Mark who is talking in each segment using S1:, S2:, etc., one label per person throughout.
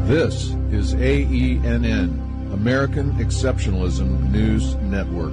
S1: This is AENN, American Exceptionalism News Network.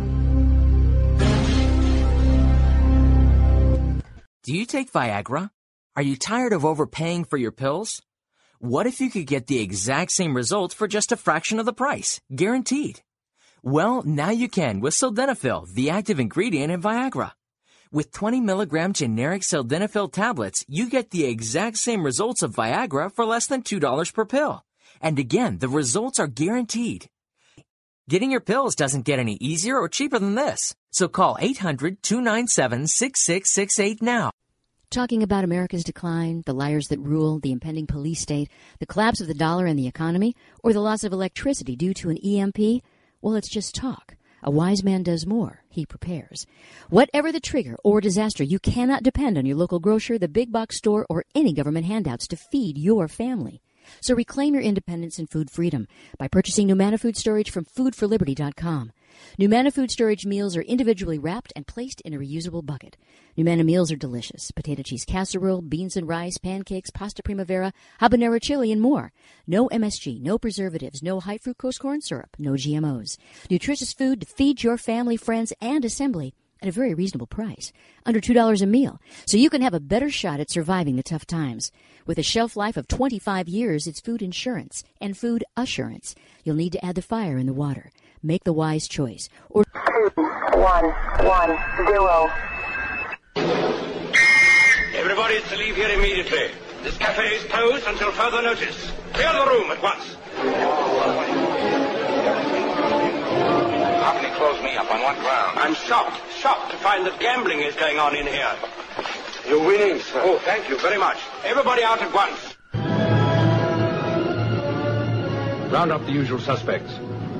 S2: Do you take Viagra? Are you tired of overpaying for your pills? What if you could get the exact same results for just a fraction of the price, guaranteed? Well, now you can with Sildenafil, the active ingredient in Viagra. With 20 milligram generic Sildenafil tablets, you get the exact same results of Viagra for less than $2 per pill. And again, the results are guaranteed. Getting your pills doesn't get any easier or cheaper than this. So call 800-297-6668 now.
S3: Talking about America's decline, the liars that rule, the impending police state, the collapse of the dollar and the economy, or the loss of electricity due to an EMP? Well, it's just talk. A wise man does more. He prepares. Whatever the trigger or disaster, you cannot depend on your local grocer, the big box store, or any government handouts to feed your family. So reclaim your independence and food freedom by purchasing Numanna Food Storage from foodforliberty.com. Numanna Food Storage meals are individually wrapped and placed in a reusable bucket. Numanna meals are delicious. Potato cheese casserole, beans and rice, pancakes, pasta primavera, habanero chili, and more. No MSG, no preservatives, no high fructose corn syrup, no GMOs. Nutritious food to feed your family, friends, and assembly at a very reasonable price, under $2 a meal, so you can have a better shot at surviving the tough times. With a shelf life of 25 years, it's food insurance and food assurance. You'll need to add the fire in the water. Make the wise choice. Or
S4: 2110.
S5: Everybody is to leave here immediately. This cafe is closed until further notice. Clear the room at once.
S6: How can he close me up? On what ground?
S5: I'm shocked to find that gambling is going on in here.
S6: You're winning, sir.
S5: Oh, thank you very much. Everybody out at once.
S6: Round up the usual suspects.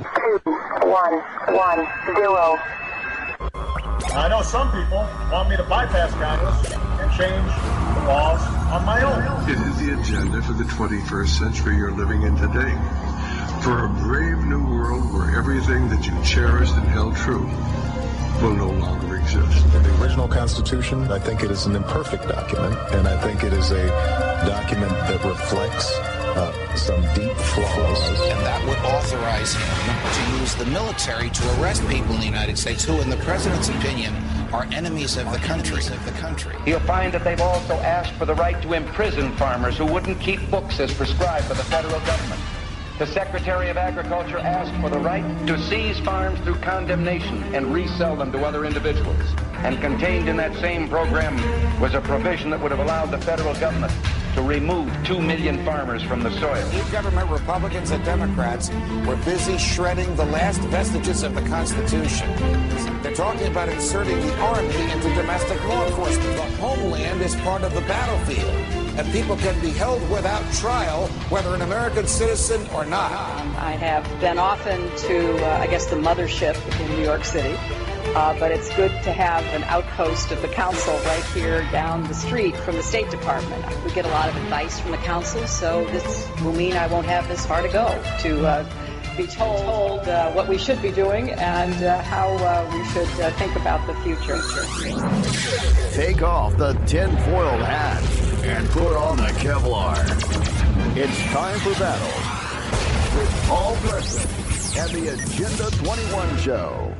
S4: 2110.
S7: I know some people want me to bypass Congress and change the laws on my own.
S8: It is the agenda for the 21st century you're living in today. For a brave new world where everything that you cherished and held true will no longer exist.
S9: In the original Constitution, I think it is an imperfect document, and I think it is a document that reflects some deep flaws.
S10: And that would authorize him to use the military to arrest people in the United States who, in the president's opinion, are enemies of the country.
S11: You'll find that they've also asked for the right to imprison farmers who wouldn't keep books as prescribed by the federal government. The Secretary of Agriculture asked for the right to seize farms through condemnation and resell them to other individuals. And contained in that same program was a provision that would have allowed the federal government to remove 2 million farmers from the soil.
S10: New government Republicans and Democrats were busy shredding the last vestiges of the Constitution. They're talking about inserting the Army into domestic law enforcement. The homeland is part of the battlefield, and people can be held without trial, whether an American citizen or not.
S12: I have been often to, the mothership in New York City. But it's good to have an outpost of the council right here down the street from the State Department. We get a lot of advice from the council, so this will mean I won't have this far to go to be told what we should be doing and how we should think about the future.
S13: Take off the tin-foiled hat and put on the Kevlar. It's time for battle with Paul Preston and the Agenda 21 Show.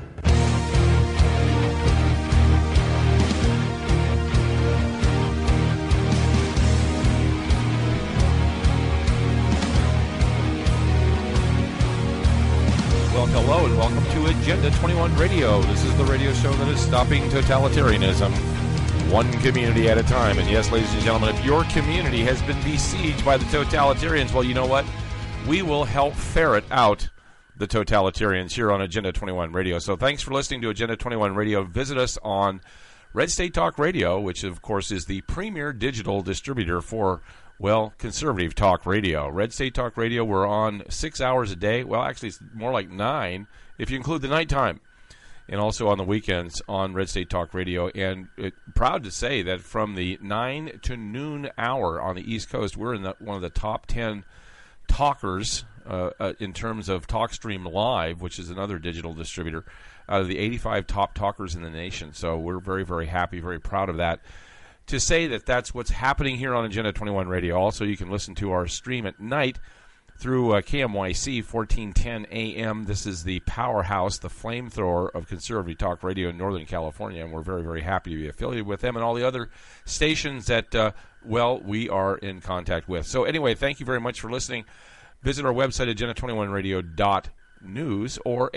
S14: Well, hello and welcome to Agenda 21 Radio. This is the radio show that is stopping totalitarianism one community at a time. And yes, ladies and gentlemen, if your community has been besieged by the totalitarians, well, you know what? We will help ferret out the totalitarians here on Agenda 21 Radio. So thanks for listening to Agenda 21 Radio. Visit us on Red State Talk Radio, which, of course, is the premier digital distributor for conservative talk radio. Red State Talk Radio, we're on 6 hours a day. Well, actually, it's more like 9 if you include the nighttime. And also on the weekends on Red State Talk Radio. And proud to say that from the 9 to noon hour on the East Coast, we're in one of the top 10 talkers in terms of TalkStream Live, which is another digital distributor, out of the 85 top talkers in the nation. So we're very, very happy, very proud of that. To say that that's what's happening here on Agenda 21 Radio. Also, you can listen to our stream at night through KMYC 1410 AM. This is the powerhouse, the flamethrower of conservative talk radio in Northern California, and we're very, very happy to be affiliated with them and all the other stations that, we are in contact with. So anyway, thank you very much for listening. Visit our website, agenda21radio.news or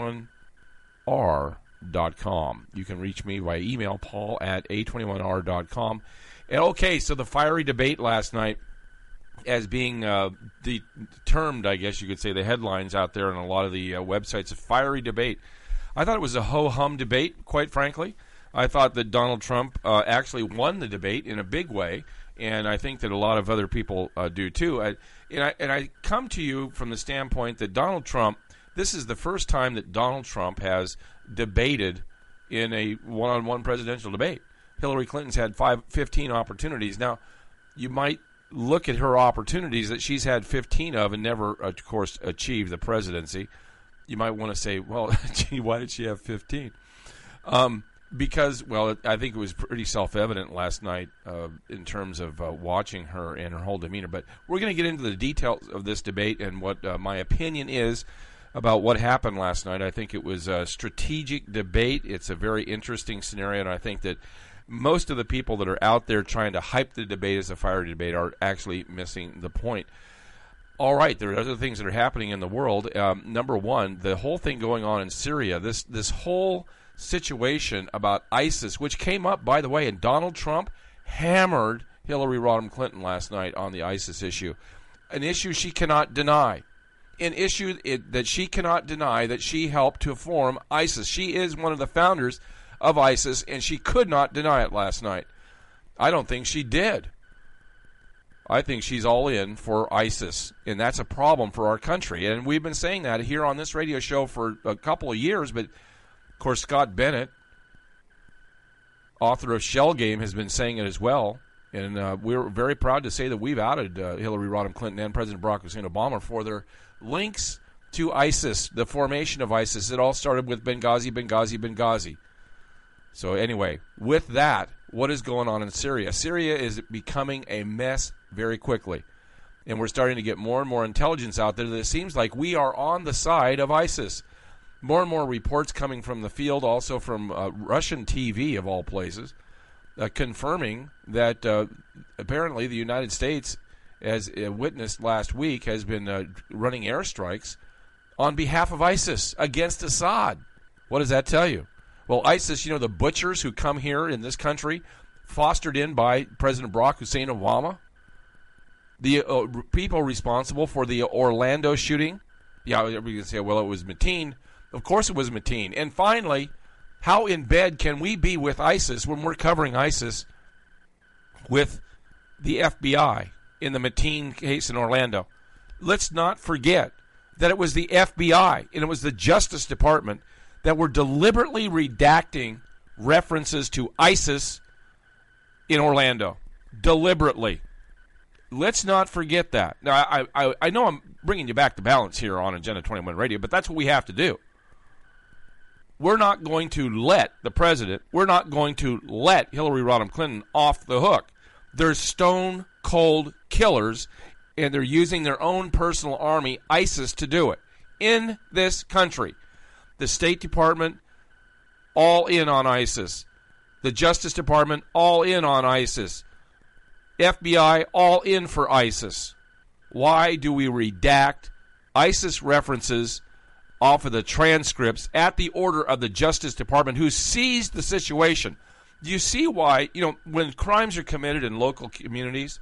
S14: a21r.com. You can reach me by email, paul at a21r.com. And okay, so the fiery debate last night, as being termed, I guess you could say, the headlines out there on a lot of the websites, a fiery debate. I thought it was a ho-hum debate, quite frankly. I thought that Donald Trump actually won the debate in a big way, and I think that a lot of other people do too. And I come to you from the standpoint that Donald Trump, this is the first time that Donald Trump has debated in a one-on-one presidential debate. Hillary Clinton's had 15 opportunities. Now, you might look at her opportunities that she's had 15 of and never, of course, achieved the presidency. You might want to say, well, gee, why did she have 15? Because, well, I think it was pretty self-evident last night in terms of watching her and her whole demeanor. But we're going to get into the details of this debate and what my opinion is about what happened last night. I think it was a strategic debate. It's a very interesting scenario, and I think that most of the people that are out there trying to hype the debate as a fiery debate are actually missing the point. All right, there are other things that are happening in the world. Number one, the whole thing going on in Syria, this whole situation about ISIS, which came up, by the way, and Donald Trump hammered Hillary Rodham Clinton last night on the ISIS issue, an issue she cannot deny, an issue that she cannot deny that she helped to form ISIS. She is one of the founders of ISIS, and she could not deny it last night. I don't think she did. I think she's all in for ISIS, and that's a problem for our country. And we've been saying that here on this radio show for a couple of years, but, of course, Scott Bennett, author of Shell Game, has been saying it as well. And we're very proud to say that we've outed Hillary Rodham Clinton and President Barack Hussein Obama for their links to ISIS, the formation of ISIS. It all started with Benghazi. So anyway, with that, what is going on in Syria? Syria is becoming a mess very quickly. And we're starting to get more and more intelligence out there that it seems like we are on the side of ISIS. More and more reports coming from the field, also from Russian TV, of all places, confirming that apparently the United States, as witnessed last week, has been running airstrikes on behalf of ISIS against Assad. What does that tell you? Well, ISIS, the butchers who come here in this country, fostered in by President Barack Hussein Obama, the people responsible for the Orlando shooting. Yeah, everybody can say, well, it was Mateen. Of course it was Mateen. And finally, how in bed can we be with ISIS when we're covering ISIS with the FBI in the Mateen case in Orlando? Let's not forget that it was the FBI and it was the Justice Department that were deliberately redacting references to ISIS in Orlando. Deliberately. Let's not forget that. Now, I know I'm bringing you back to balance here on Agenda 21 Radio, but that's what we have to do. We're not going to let the president, we're not going to let Hillary Rodham Clinton off the hook. They're stone-cold killers, and they're using their own personal army, ISIS, to do it in this country. The State Department, all in on ISIS. The Justice Department, all in on ISIS. FBI, all in for ISIS. Why do we redact ISIS references off of the transcripts at the order of the Justice Department, who seized the situation? Do you see why, when crimes are committed in local communities,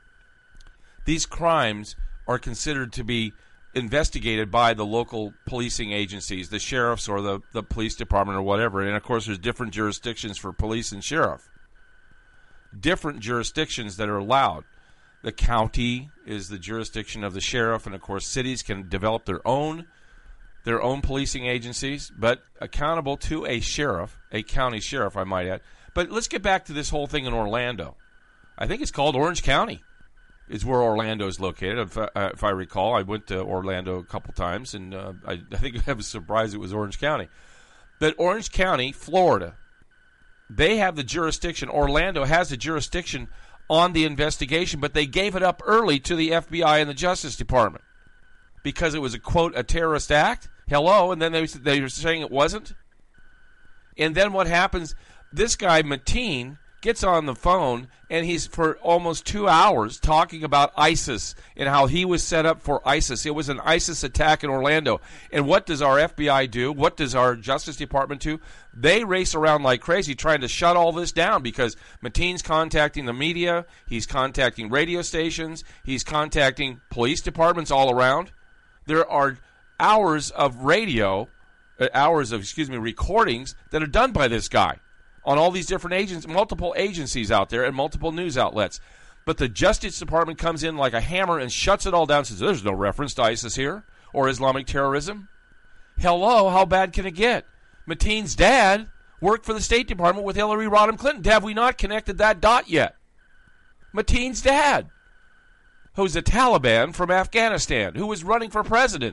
S14: these crimes are considered to be investigated by the local policing agencies, the sheriffs or the police department or whatever. And, of course, there's different jurisdictions for police and sheriff. Different jurisdictions that are allowed. The county is the jurisdiction of the sheriff, and, of course, cities can develop their own policing agencies, but accountable to a sheriff, a county sheriff, I might add. But let's get back to this whole thing in Orlando. I think it's called Orange County. Is where Orlando is located. If I recall, I went to Orlando a couple times, and I think I was surprised it was Orange County. But Orange County, Florida, they have the jurisdiction. Orlando has the jurisdiction on the investigation, but they gave it up early to the FBI and the Justice Department. because it was, a terrorist act? Hello? And then they were saying it wasn't? And then what happens? This guy, Mateen, gets on the phone, and he's for almost 2 hours talking about ISIS and how he was set up for ISIS. It was an ISIS attack in Orlando. And what does our FBI do? What does our Justice Department do? They race around like crazy trying to shut all this down because Mateen's contacting the media, he's contacting radio stations, he's contacting police departments all around. There are hours of recordings that are done by this guy on all these different multiple agencies out there and multiple news outlets. But the Justice Department comes in like a hammer and shuts it all down and says, there's no reference to ISIS here or Islamic terrorism. Hello, how bad can it get? Mateen's dad worked for the State Department with Hillary Rodham Clinton. Have we not connected that dot yet? Mateen's dad, who's a Taliban from Afghanistan, who was running for president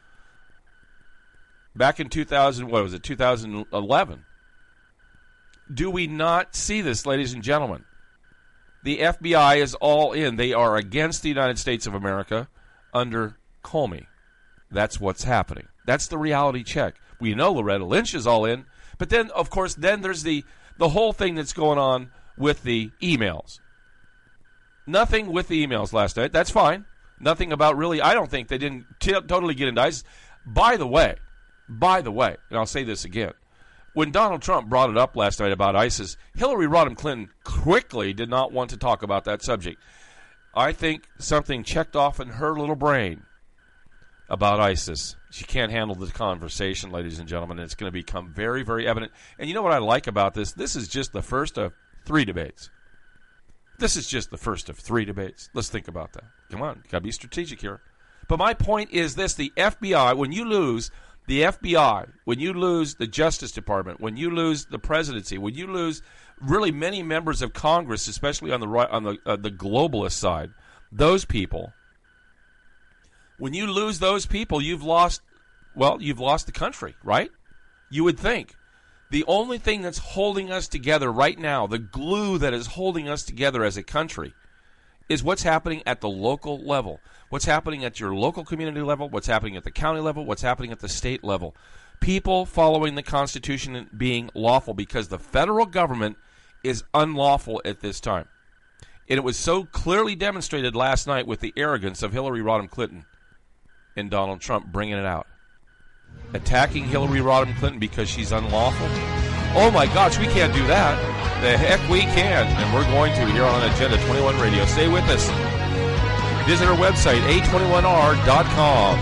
S14: back in 2011. Do we not see this, ladies and gentlemen? The FBI is all in. They are against the United States of America under Comey. That's what's happening. That's the reality check. We know Loretta Lynch is all in. But then, of course, there's the whole thing that's going on with the emails. Nothing with the emails last night. That's fine. Nothing about really, I don't think they didn't totally get into ISIS. By the way, and I'll say this again, when Donald Trump brought it up last night about ISIS, Hillary Rodham Clinton quickly did not want to talk about that subject. I think something checked off in her little brain about ISIS. She can't handle the conversation, ladies and gentlemen, and it's going to become very, very evident. And you know what I like about this? This is just the first of 3 debates. This is just the first of 3 debates. Let's think about that. Come on, got to be strategic here. But my point is this, the FBI, when you lose the FBI, when you lose the Justice Department, when you lose the presidency, when you lose really many members of Congress, especially on the right, on the globalist side, those people, when you lose those people, you've lost the country, right? You would think. The only thing that's holding us together right now, the glue that is holding us together as a country, is what's happening at the local level. What's happening at your local community level, what's happening at the county level, what's happening at the state level. People following the Constitution and being lawful, because the federal government is unlawful at this time. And it was so clearly demonstrated last night with the arrogance of Hillary Rodham Clinton and Donald Trump bringing it out. Attacking Hillary Rodham Clinton because she's unlawful? Oh my gosh, we can't do that. The heck we can. And we're going to here on Agenda 21 Radio. Stay with us. Visit our website, a21r.com.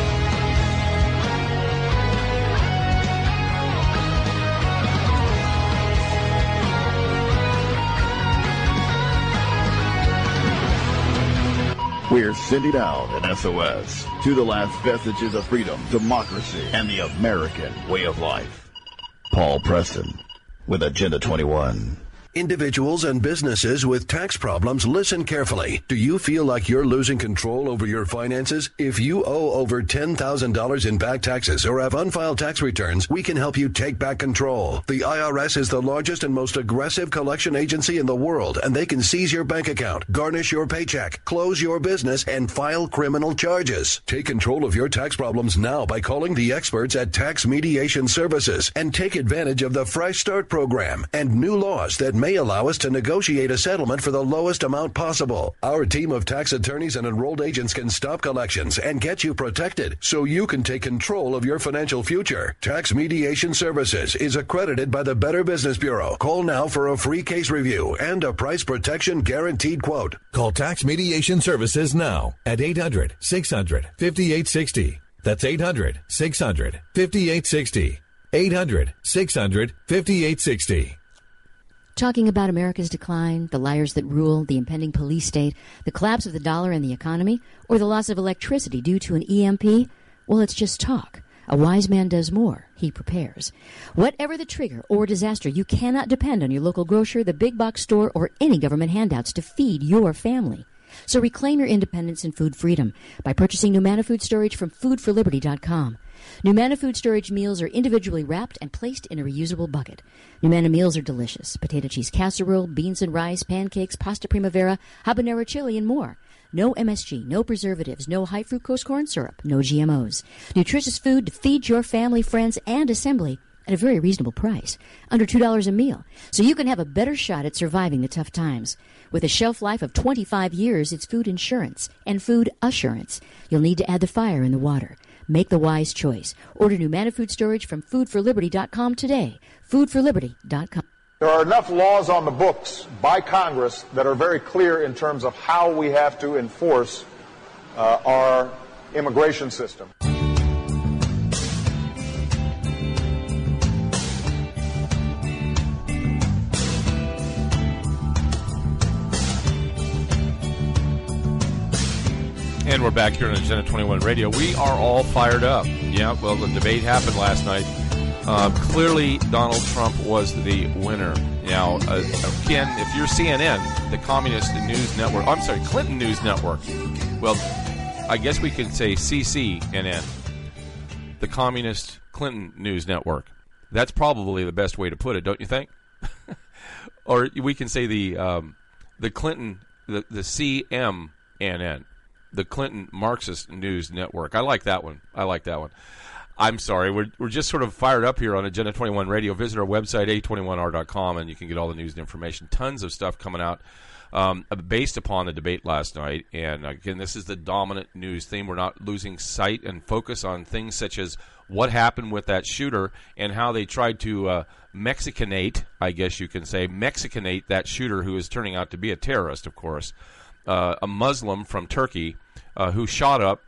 S13: We're sending out an SOS to the last vestiges of freedom, democracy, and the American way of life. Paul Preston with Agenda 21.
S4: Individuals and businesses with tax problems, listen carefully. Do you feel like you're losing control over your finances? If you owe over $10,000 in back taxes or have unfiled tax returns, we can help you take back control. The IRS is the largest and most aggressive collection agency in the world, and they can seize your bank account, garnish your paycheck, close your business, and file criminal charges. Take control of your tax problems now by calling the experts at Tax Mediation Services and take advantage of the Fresh Start program and new laws that may allow us to negotiate a settlement for the lowest amount possible. Our team of tax attorneys and enrolled agents can stop collections and get you protected so you can take control of your financial future. Tax Mediation Services is accredited by the Better Business Bureau. Call now for a free case review and a price protection guaranteed quote.
S15: Call Tax Mediation Services now at 800-600-5860. That's 800-600-5860. 800-600-5860.
S3: Talking about America's decline, the liars that rule, the impending police state, the collapse of the dollar and the economy, or the loss of electricity due to an EMP? Well, it's just talk. A wise man does more. He prepares. Whatever the trigger or disaster, you cannot depend on your local grocer, the big box store, or any government handouts to feed your family. So reclaim your independence and food freedom by purchasing Numanna Food Storage from foodforliberty.com. Numanna Food Storage meals are individually wrapped and placed in a reusable bucket. Numanna meals are delicious. Potato cheese casserole, beans and rice, pancakes, pasta primavera, habanero chili, and more. No MSG, no preservatives, no high fructose corn syrup, no GMOs. Nutritious food to feed your family, friends, and assembly at a very reasonable price, under $2 a meal, so you can have a better shot at surviving the tough times. With a shelf life of 25 years, it's food insurance and food assurance. You'll need to add the fire in the water. Make the wise choice. Order new Manna Food Storage from foodforliberty.com today. Foodforliberty.com.
S7: There are enough laws on the books by Congress that are very clear in terms of how we have to enforce our immigration system.
S14: And we're back here on Agenda 21 Radio. We are all fired up. Yeah, well, the debate happened last night. Clearly, Donald Trump was the winner. Now, again, if you're CNN, the Communist News Network, I'm sorry, Clinton News Network, well, I guess we could say CCNN, the Communist Clinton News Network. That's probably the best way to put it, don't you think? Or we can say the Clinton, the CMNN. The Clinton Marxist News Network. I like that one. I'm sorry. We're just sort of fired up here on Agenda 21 Radio. Visit our website, a21r.com, and you can get all the news and information. Tons of stuff coming out based upon the debate last night. And, again, this is the dominant news theme. We're not losing sight and focus on things such as what happened with that shooter and how they tried to Mexicanate, I guess you can say, that shooter who is turning out to be a terrorist, of course. A Muslim from Turkey who shot up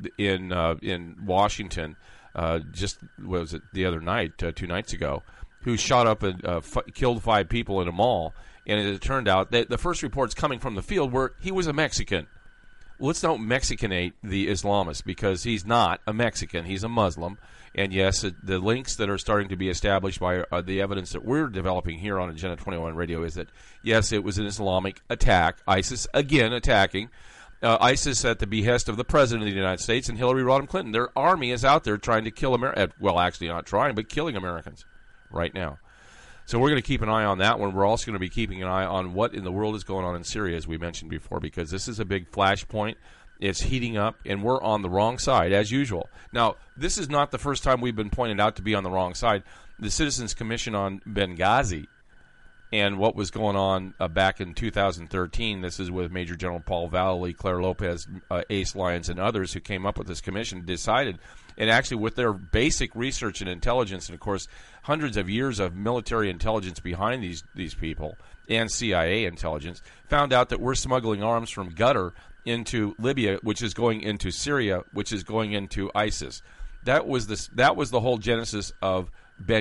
S14: in Washington just was it the other night, 2 nights ago, who shot up and killed 5 people in a mall. And it turned out that the first reports coming from the field were he was a Mexican. Let's don't Mexicanate the Islamist because he's not a Mexican. He's a Muslim. And, yes, the links that are starting to be established by the evidence that we're developing here on Agenda 21 Radio is that, yes, it was an Islamic attack. ISIS, again, attacking. ISIS at the behest of the President of the United States and Hillary Rodham Clinton. Their army is out there trying to kill Americans. Well, actually not trying, but killing Americans right now. So we're going to keep an eye on that one. We're also going to be keeping an eye on what in the world is going on in Syria, as we mentioned before, because this is a big flashpoint. It's heating up, and we're on the wrong side, as usual. Now, this is not the first time we've been pointed out to be on the wrong side. The Citizens Commission on Benghazi and what was going on back in 2013, this is with Major General Paul Vallely, Claire Lopez, Ace Lyons, and others who came up with this commission, decided, and actually with their basic research and intelligence, and, of course, hundreds of years of military intelligence behind these people, and CIA intelligence, found out that we're smuggling arms from Qatar into Libya, which is going into Syria, which is going into ISIS. That was the whole genesis of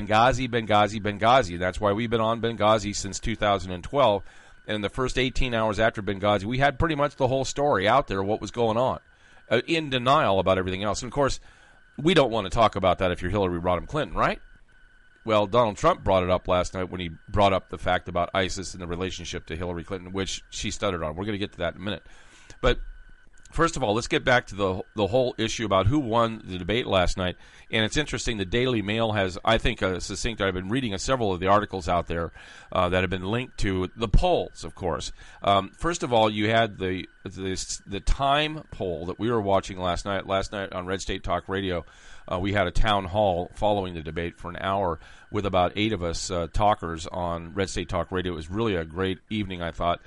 S14: Benghazi. That's why we've been on Benghazi since 2012. And in the first 18 hours after Benghazi, we had pretty much the whole story out there, what was going on, in denial about everything else. And, of course, we don't want to talk about that if you're Hillary Rodham Clinton, right? Well, Donald Trump brought it up last night when he brought up the fact about ISIS and the relationship to Hillary Clinton, which she stuttered on. We're going to get to that in a minute. But first of all, let's get back to the whole issue about who won the debate last night. And it's interesting, the Daily Mail has, I think, a succinct. I've been reading several of the articles out there that have been linked to the polls, of course. First of all, you had the Time poll that we were watching last night. Last night on Red State Talk Radio, we had a town hall following the debate for an hour with about 8 of us talkers on Red State Talk Radio. It was really a great evening, I thought.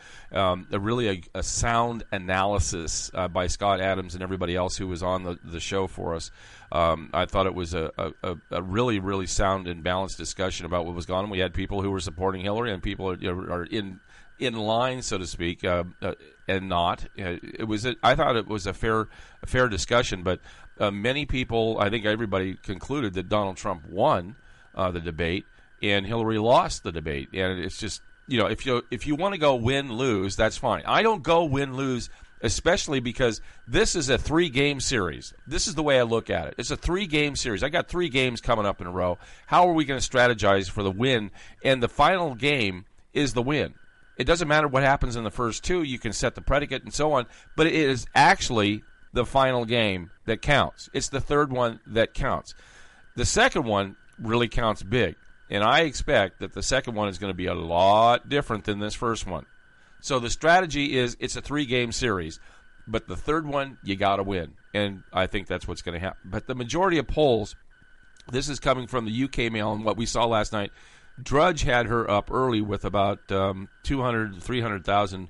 S14: A sound analysis by Scott Adams and everybody else who was on the show for us. I thought it was a really, really sound and balanced discussion about what was going on. We had people who were supporting Hillary and people are in line, so to speak, and not. I thought it was a fair discussion, but many people, I think everybody concluded that Donald Trump won the debate and Hillary lost the debate. And it's just, if you want to go win-lose, that's fine. I don't go win-lose, especially because this is a 3-game series. This is the way I look at it. It's a 3-game series. I got 3 games coming up in a row. How are we going to strategize for the win? And the final game is the win. It doesn't matter what happens in the first 2. You can set the predicate and so on, but it is actually the final game that counts. It's the third one that counts. The second one really counts big, and I expect that the second one is going to be a lot different than this first one. So the strategy is it's a 3-game series. But the third one, you got to win. And I think that's what's going to happen. But the majority of polls, this is coming from the UK Mail and what we saw last night. Drudge had her up early with about 200,000 to 300,000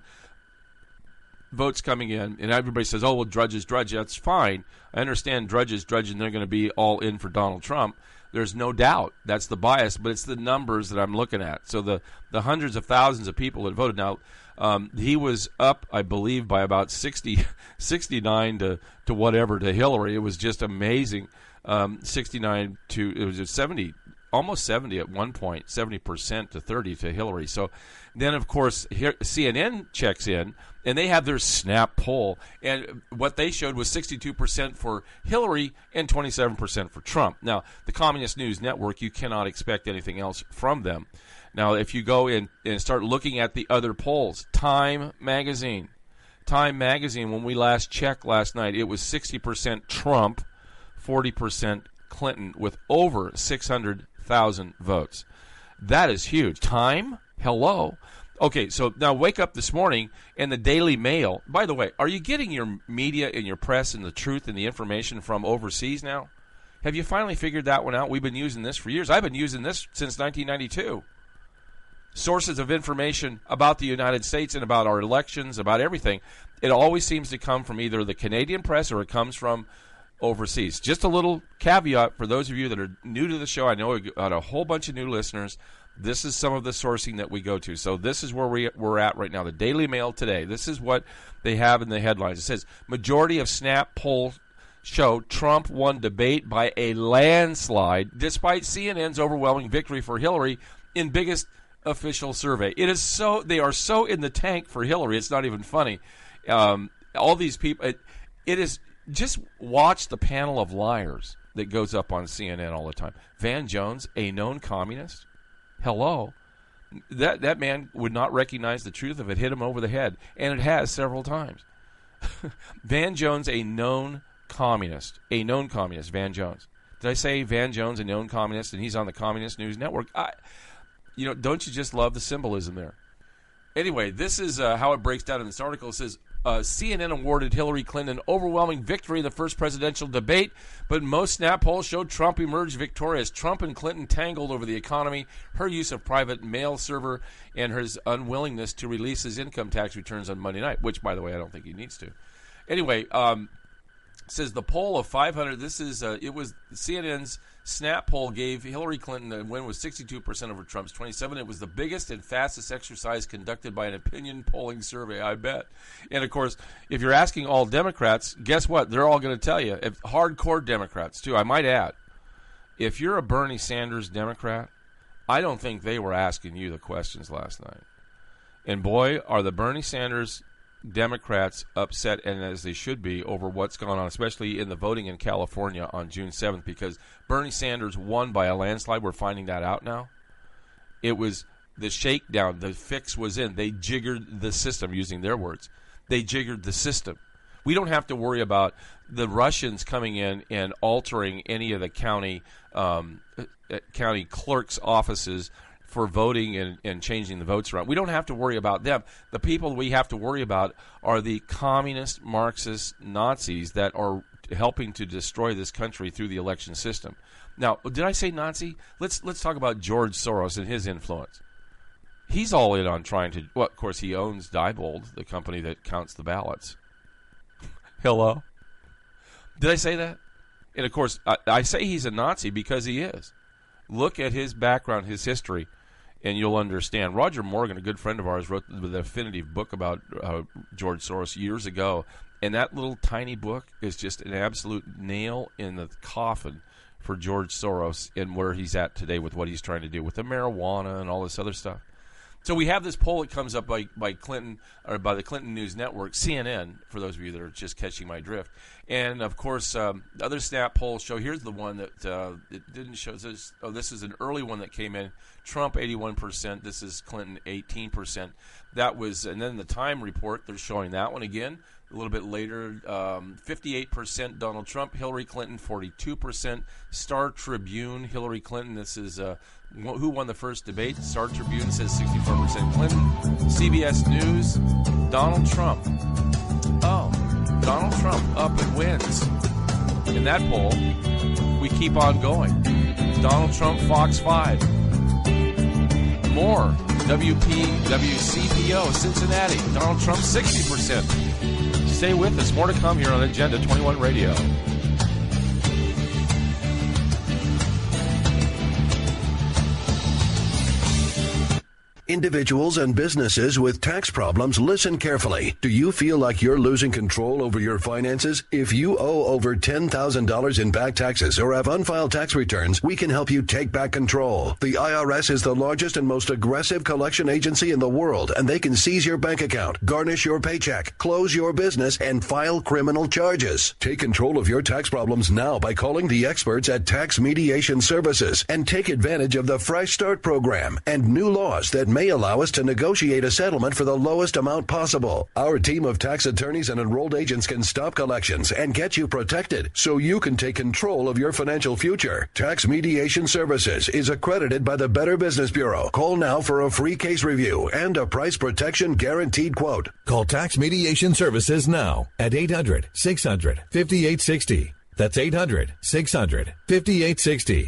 S14: votes coming in. And everybody says, oh, well, Drudge is Drudge. That's fine. I understand Drudge is Drudge and they're going to be all in for Donald Trump. There's no doubt that's the bias, but it's the numbers that I'm looking at. So the hundreds of thousands of people that voted. Now, he was up, I believe, by about 69 to whatever to Hillary. It was just amazing. 69 to, it was just 70, almost 70 at one point, 70% to 30 to Hillary. So then, of course, here, CNN checks in, and they have their snap poll. And what they showed was 62% for Hillary and 27% for Trump. Now, the Communist News Network, you cannot expect anything else from them. Now, if you go in and start looking at the other polls, Time Magazine, when we last checked last night, it was 60% Trump, 40% Clinton, with over 600,000 votes. That is huge. Time? Hello. Okay, so now wake up this morning and the Daily Mail. By the way, are you getting your media and your press and the truth and the information from overseas now? Have you finally figured that one out? We've been using this for years. I've been using this since 1992. Sources of information about the United States and about our elections, about everything, it always seems to come from either the Canadian press or it comes from overseas. Just a little caveat for those of you that are new to the show. I know we've got a whole bunch of new listeners. This is some of the sourcing that we go to. So this is where we're at right now. The Daily Mail today. This is what they have in the headlines. It says, majority of snap polls show Trump won debate by a landslide despite CNN's overwhelming victory for Hillary in biggest official survey. It is so, they are so in the tank for Hillary. It's not even funny. All these people, it is, just watch the panel of liars that goes up on CNN all the time. Van Jones, a known communist. Hello. That man would not recognize the truth if it hit him over the head, and it has several times. Van Jones, a known communist. Van Jones. Did I say Van Jones, a known communist, and he's on the Communist News Network? Don't you just love the symbolism there? Anyway, this is how it breaks down in this article. It says, CNN awarded Hillary Clinton an overwhelming victory in the first presidential debate, but most snap polls showed Trump emerged victorious. Trump and Clinton tangled over the economy, her use of private mail server, and his unwillingness to release his income tax returns on Monday night, which, by the way, I don't think he needs to. Anyway, says the poll of 500, this is, it was CNN's snap poll gave Hillary Clinton a win with 62% over Trump's 27%. It was the biggest and fastest exercise conducted by an opinion polling survey, I bet. And, of course, if you're asking all Democrats, guess what? They're all going to tell you. Hardcore Democrats, too, I might add. If you're a Bernie Sanders Democrat, I don't think they were asking you the questions last night. And, boy, are the Bernie Sanders Democrats upset, and as they should be, over what's gone on, especially in the voting in California on June 7th, because Bernie Sanders won by a landslide. We're finding that out now. It was the shakedown. The fix was in. They jiggered the system, using their words. They jiggered the system. We don't have to worry about the Russians coming in and altering any of the county clerk's offices for voting and changing the votes around. We don't have to worry about them. The people we have to worry about are the communist, Marxist Nazis that are helping to destroy this country through the election system. Now, did I say Nazi? Let's talk about George Soros and his influence. He's all in on trying to, well, of course, he owns Diebold, the company that counts the ballots. Hello? Did I say that? And, of course, I say he's a Nazi because he is. Look at his background, his history, and you'll understand. Roger Morgan, a good friend of ours, wrote the definitive book about George Soros years ago, and that little tiny book is just an absolute nail in the coffin for George Soros and where he's at today with what he's trying to do with the marijuana and all this other stuff. So we have this poll that comes up by Clinton, or by the Clinton News Network, CNN, for those of you that are just catching my drift. And, of course, other snap polls show, here's the one that it didn't show. This is an early one that came in. Trump, 81%. This is Clinton, 18%. That was, and then the Time report, they're showing that one again. A little bit later, 58% Donald Trump, Hillary Clinton, 42%. Star Tribune, Hillary Clinton, this is who won the first debate. Star Tribune says 64% Clinton. CBS News, Donald Trump. Oh, Donald Trump up and wins. In that poll, we keep on going. Donald Trump, Fox 5. More, WCPO, Cincinnati. Donald Trump, 60%. Stay with us. More to come here on Agenda 21 Radio.
S4: Individuals and businesses with tax problems, listen carefully. Do you feel like you're losing control over your finances? If you owe over $10,000 in back taxes or have unfiled tax returns, we can help you take back control. The IRS is the largest and most aggressive collection agency in the world, and they can seize your bank account, garnish your paycheck, close your business, and file criminal charges. Take control of your tax problems now by calling the experts at Tax Mediation Services and take advantage of the Fresh Start program and new laws that may allow us to negotiate a settlement for the lowest amount possible. Our team of tax attorneys and enrolled agents can stop collections and get you protected so you can take control of your financial future. Tax Mediation Services is accredited by the Better Business Bureau. Call now for a free case review and a price protection guaranteed quote.
S15: Call Tax Mediation Services now at 800-600-5860. That's 800-600-5860.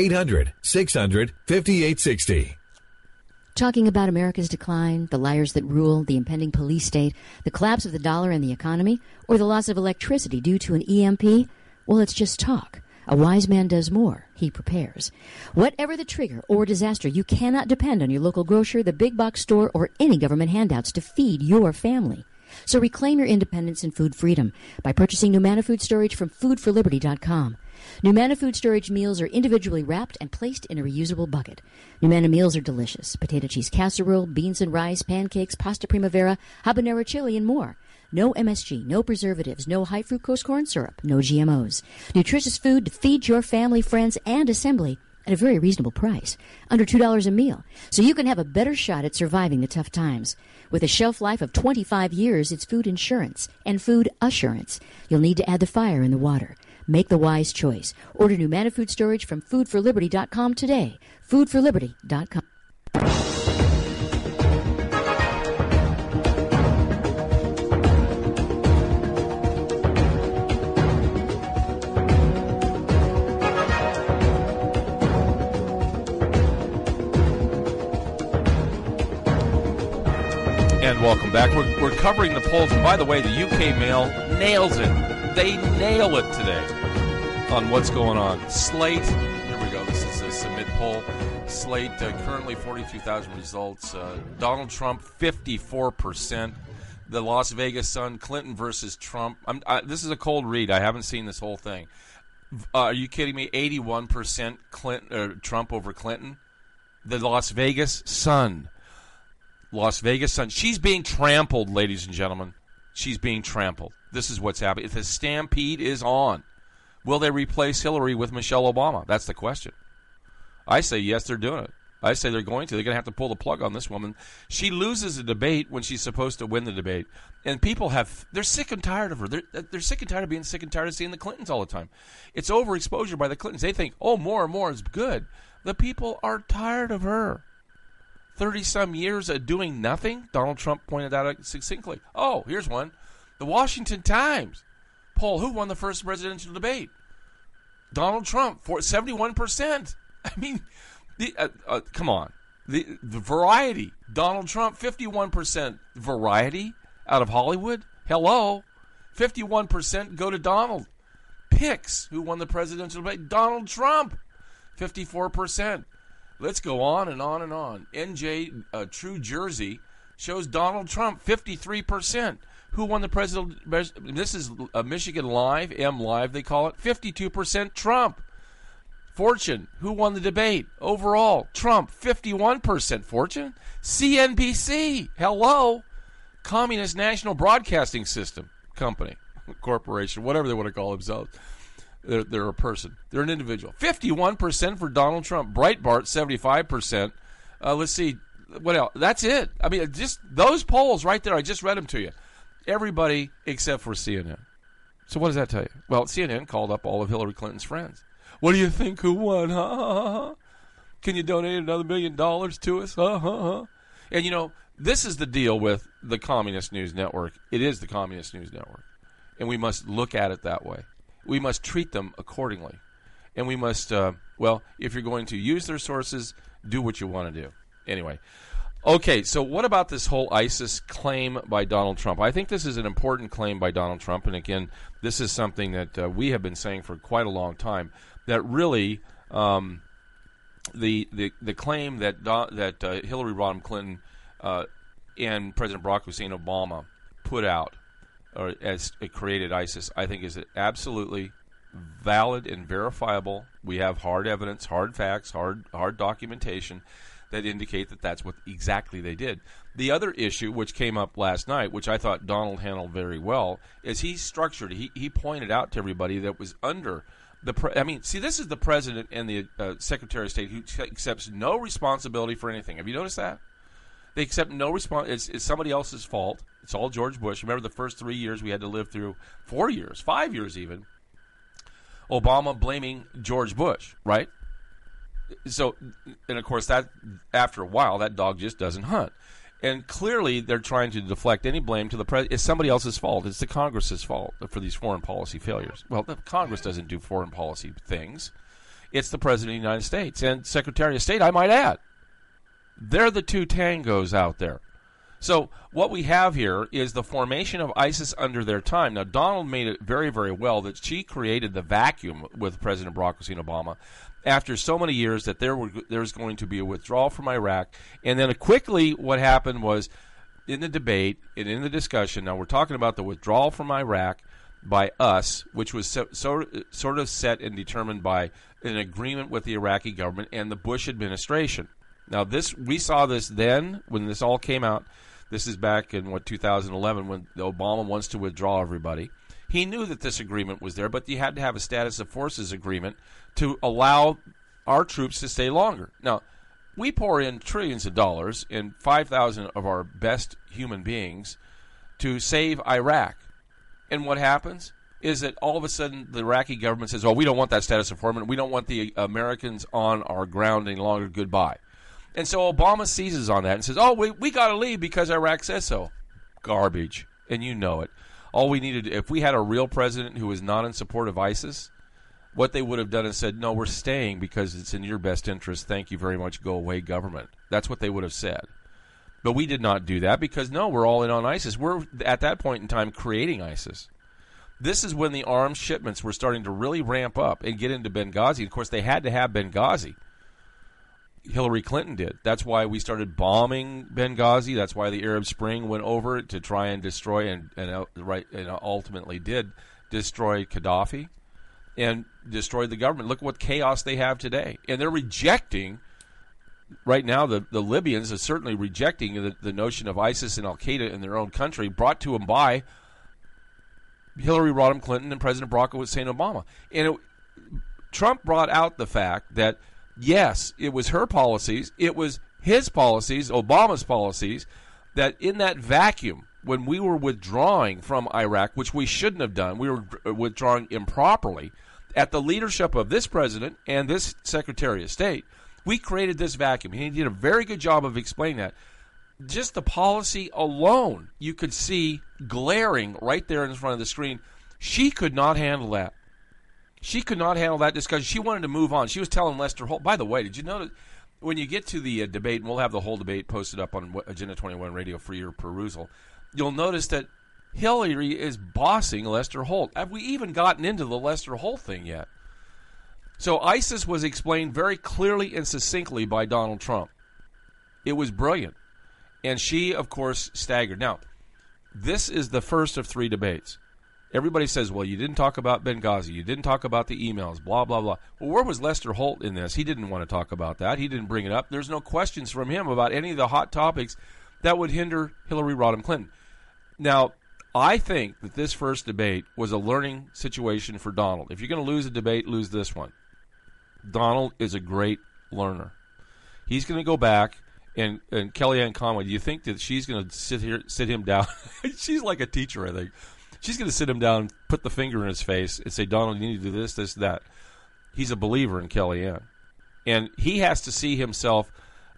S15: 800-600-5860.
S3: Talking about America's decline, the liars that rule, the impending police state, the collapse of the dollar and the economy, or the loss of electricity due to an EMP? Well, it's just talk. A wise man does more. He prepares. Whatever the trigger or disaster, you cannot depend on your local grocer, the big box store, or any government handouts to feed your family. So reclaim your independence and food freedom by purchasing Numanna Food Storage from foodforliberty.com. Numanna Food Storage meals are individually wrapped and placed in a reusable bucket. Numanna meals are delicious. Potato cheese casserole, beans and rice, pancakes, pasta primavera, habanero chili, and more. No MSG, no preservatives, no high fructose corn syrup, no GMOs. Nutritious food to feed your family, friends, and assembly at a very reasonable price, under $2 a meal, so you can have a better shot at surviving the tough times. With a shelf life of 25 years, it's food insurance and food assurance. You'll need to add the fire in the water. Make the wise choice. Order Numanna Food Storage from foodforliberty.com today. foodforliberty.com.
S14: And welcome back. We're covering the polls. And by the way, the UK Mail nails it. They nail it today on what's going on. Slate, here we go. This is a submit poll. Slate, currently 42,000 results. Donald Trump, 54%. The Las Vegas Sun, Clinton versus Trump. This is a cold read. I haven't seen this whole thing. Are you kidding me? 81% Trump over Clinton. The Las Vegas Sun. Las Vegas Sun. She's being trampled, ladies and gentlemen. She's being trampled. This is what's happening. The stampede is on. Will they replace Hillary with Michelle Obama? That's the question. I say yes, they're doing it. I say they're going to. They're going to have to pull the plug on this woman. She loses a debate when she's supposed to win the debate. And people they're sick and tired of her. They're sick and tired of being sick and tired of seeing the Clintons all the time. It's overexposure by the Clintons. They think, more and more is good. The people are tired of her. 30-some years of doing nothing, Donald Trump pointed out succinctly. Oh, here's one. The Washington Times poll, who won the first presidential debate? Donald Trump, 71%. I mean, come on. The Variety, Donald Trump, 51%. Variety out of Hollywood? Hello. 51% go to Donald. Picks, who won the presidential debate? Donald Trump, 54%. Let's go on and on and on. NJ True Jersey shows Donald Trump 53%. Who won the president? This is Michigan Live, M Live they call it. 52% Trump. Fortune, who won the debate? Overall, Trump, 51% Fortune. CNBC, hello. Communist National Broadcasting System Company, corporation, whatever they want to call themselves. They're a person. They're an individual. 51% for Donald Trump. Breitbart, 75%. Let's see. What else? That's it. I mean, just those polls right there. I just read them to you. Everybody except for CNN. So what does that tell you? Well, CNN called up all of Hillary Clinton's friends. What do you think? Who won? Can you donate another $1 million to us? And, this is the deal with the Communist News Network. It is the Communist News Network. and we must look at it that way. We must treat them accordingly. And we must, if you're going to use their sources, do what you want to do. Anyway. Okay, so what about this whole ISIS claim by Donald Trump? I think this is an important claim by Donald Trump, and again, this is something that we have been saying for quite a long time, that really the claim that Hillary Rodham Clinton and President Barack Hussein Obama put out as it created ISIS, I think is absolutely valid and verifiable. We have hard evidence, hard facts, hard documentation that indicate that that's what exactly they did. The other issue, which came up last night, which I thought Donald handled very well, is he pointed out to everybody that was under the this is the president and the Secretary of State who accepts no responsibility for anything. Have you noticed that? They accept no response. It's somebody else's fault. It's all George Bush. Remember the first 3 years we had to live through, 4 years, 5 years even, Obama blaming George Bush, right? So, and of course, that after a while, that dog just doesn't hunt. And clearly, they're trying to deflect any blame to the president. It's somebody else's fault. It's the Congress's fault for these foreign policy failures. Well, the Congress doesn't do foreign policy things. It's the President of the United States and Secretary of State, I might add. They're the two tangos out there. So what we have here is the formation of ISIS under their time. Now, Donald made it very, very well that she created the vacuum with President Barack Hussein Obama after so many years that there was going to be a withdrawal from Iraq. And then quickly what happened was in the debate and in the discussion, now we're talking about the withdrawal from Iraq by us, which was sort of set and determined by an agreement with the Iraqi government and the Bush administration. Now, we saw this then when this all came out. This is back in, 2011 when Obama wants to withdraw everybody. He knew that this agreement was there, but you had to have a status of forces agreement to allow our troops to stay longer. Now, we pour in trillions of dollars and 5,000 of our best human beings to save Iraq. And what happens is that all of a sudden the Iraqi government says, we don't want that status of force. We don't want the Americans on our ground any longer. Goodbye. And so Obama seizes on that and says, we got to leave because Iraq says so. Garbage. And you know it. All we needed, if we had a real president who was not in support of ISIS, what they would have done is said, no, we're staying because it's in your best interest. Thank you very much. Go away, government. That's what they would have said. But we did not do that because, no, we're all in on ISIS. We're, at that point in time, creating ISIS. This is when the arms shipments were starting to really ramp up and get into Benghazi. Of course, they had to have Benghazi. Hillary Clinton did. That's why we started bombing Benghazi. That's why the Arab Spring went over it to try and destroy and ultimately did destroy Gaddafi and destroyed the government. Look what chaos they have today. And they're rejecting, right now, the Libyans are certainly rejecting the notion of ISIS and Al-Qaeda in their own country, brought to them by Hillary Rodham Clinton and President Barack Hussein Obama. And Trump brought out the fact that yes, it was her policies, it was his policies, Obama's policies, that in that vacuum, when we were withdrawing from Iraq, which we shouldn't have done, we were withdrawing improperly, at the leadership of this president and this Secretary of State, we created this vacuum. He did a very good job of explaining that. Just the policy alone, you could see glaring right there in front of the screen. She could not handle that. She could not handle that discussion. She wanted to move on. She was telling Lester Holt, by the way, did you notice when you get to the debate, and we'll have the whole debate posted up on Agenda 21 Radio for your perusal, you'll notice that Hillary is bossing Lester Holt. Have we even gotten into the Lester Holt thing yet? So ISIS was explained very clearly and succinctly by Donald Trump. It was brilliant. And she, of course, staggered. Now, this is the first of 3 debates. Everybody says, well, you didn't talk about Benghazi. You didn't talk about the emails, blah, blah, blah. Well, where was Lester Holt in this? He didn't want to talk about that. He didn't bring it up. There's no questions from him about any of the hot topics that would hinder Hillary Rodham Clinton. Now, I think that this first debate was a learning situation for Donald. If you're going to lose a debate, lose this one. Donald is a great learner. He's going to go back, and Kellyanne Conway, do you think that she's going to sit him down? She's like a teacher, I think. She's going to sit him down, put the finger in his face, and say, Donald, you need to do this, this, that. He's a believer in Kellyanne. And he has to see himself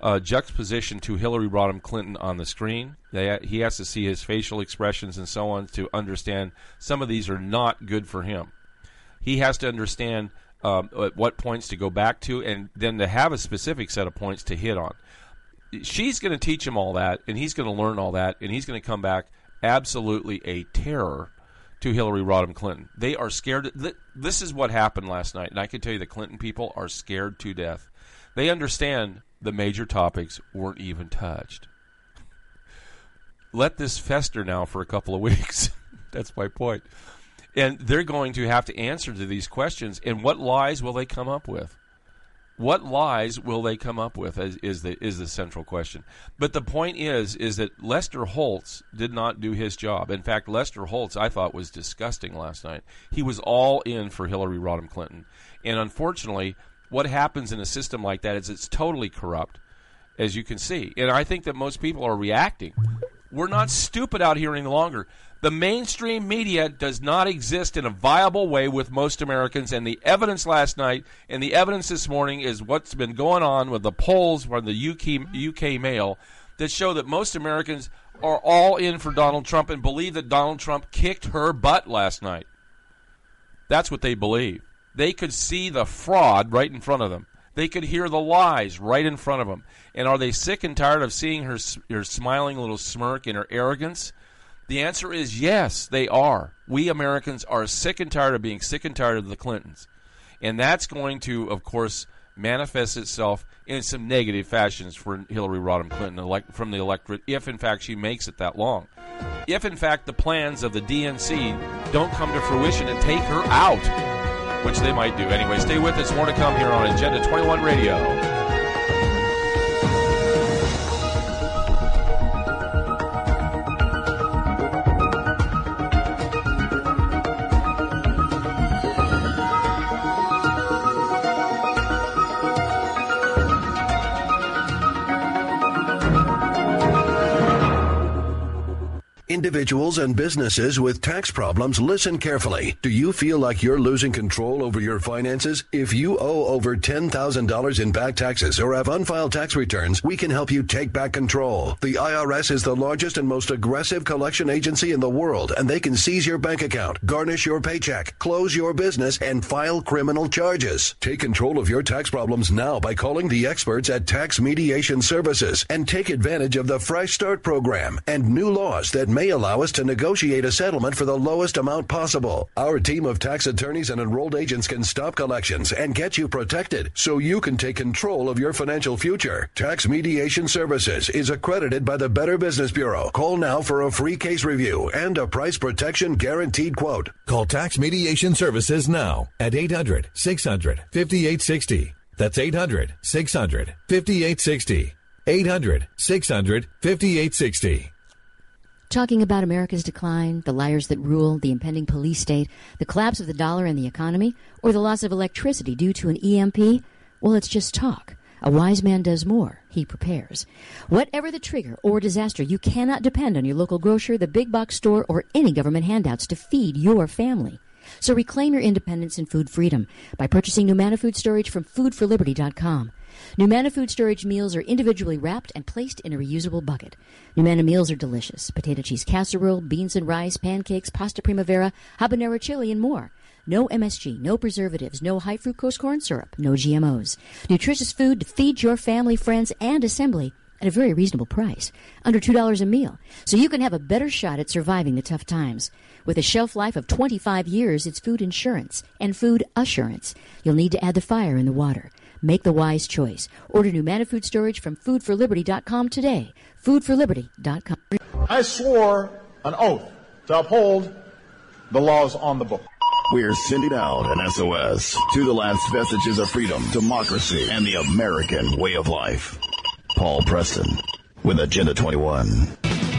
S14: juxtaposition to Hillary Rodham Clinton on the screen. He has to see his facial expressions and so on to understand some of these are not good for him. He has to understand at what points to go back to, and then to have a specific set of points to hit on. She's going to teach him all that, and he's going to learn all that, and he's going to come back absolutely a terror to Hillary Rodham Clinton. They are scared. This is what happened last night, and I can tell you the Clinton people are scared to death. They understand the major topics weren't even touched. Let this fester now for a couple of weeks. That's my point. And they're going to have to answer to these questions, and what lies will they come up with? What lies will they come up with is the central question. But the point is that Lester Holt did not do his job. In fact, Lester Holt, I thought, was disgusting last night. He was all in for Hillary Rodham Clinton. And unfortunately, what happens in a system like that is it's totally corrupt, as you can see. And I think that most people are reacting. We're not stupid out here any longer. The mainstream media does not exist in a viable way with most Americans, and the evidence last night and the evidence this morning is what's been going on with the polls from the UK Mail that show that most Americans are all in for Donald Trump and believe that Donald Trump kicked her butt last night. That's what they believe. They could see the fraud right in front of them. They could hear the lies right in front of them. And are they sick and tired of seeing her smiling little smirk and her arrogance? The answer is yes, they are. We Americans are sick and tired of being sick and tired of the Clintons. And that's going to, of course, manifest itself in some negative fashions for Hillary Rodham Clinton from the electorate, if, in fact, she makes it that long. If, in fact, the plans of the DNC don't come to fruition and take her out, which they might do. Anyway, stay with us. More to come here on Agenda 21 Radio.
S4: Individuals and businesses with tax problems, listen carefully. Do you feel like you're losing control over your finances? If you owe over $10,000 in back taxes or have unfiled tax returns, we can help you take back control. The IRS is the largest and most aggressive collection agency in the world, and they can seize your bank account, garnish your paycheck, close your business, and file criminal charges. Take control of your tax problems now by calling the experts at Tax Mediation Services and take advantage of the Fresh Start program and new laws that may allow us to negotiate a settlement for the lowest amount possible. Our team of tax attorneys and enrolled agents can stop collections and get you protected so you can take control of your financial future. Tax Mediation Services is accredited by the Better Business Bureau. Call now for a free case review and a price protection guaranteed quote.
S15: Call Tax Mediation Services now at 800-600-5860. That's 800-600-5860. 800-600-5860.
S3: Talking about America's decline, the liars that rule, the impending police state, the collapse of the dollar and the economy, or the loss of electricity due to an EMP? Well, it's just talk. A wise man does more. He prepares. Whatever the trigger or disaster, you cannot depend on your local grocer, the big box store, or any government handouts to feed your family. So reclaim your independence and food freedom by purchasing Numanna Food Storage from foodforliberty.com. Numanna Food Storage meals are individually wrapped and placed in a reusable bucket. Numanna meals are delicious. Potato cheese casserole, beans and rice, pancakes, pasta primavera, habanero chili, and more. No MSG, no preservatives, no high fructose corn syrup, no GMOs. Nutritious food to feed your family, friends, and assembly at a very reasonable price, under $2 a meal, so you can have a better shot at surviving the tough times. With a shelf life of 25 years, it's food insurance and food assurance. You'll need to add the fire in the water. Make the wise choice. Order Numanna Food Storage from foodforliberty.com today. Foodforliberty.com.
S7: I swore an oath to uphold the laws on the book.
S13: We're sending out an SOS to the last vestiges of freedom, democracy, and the American way of life. Paul Preston with Agenda 21.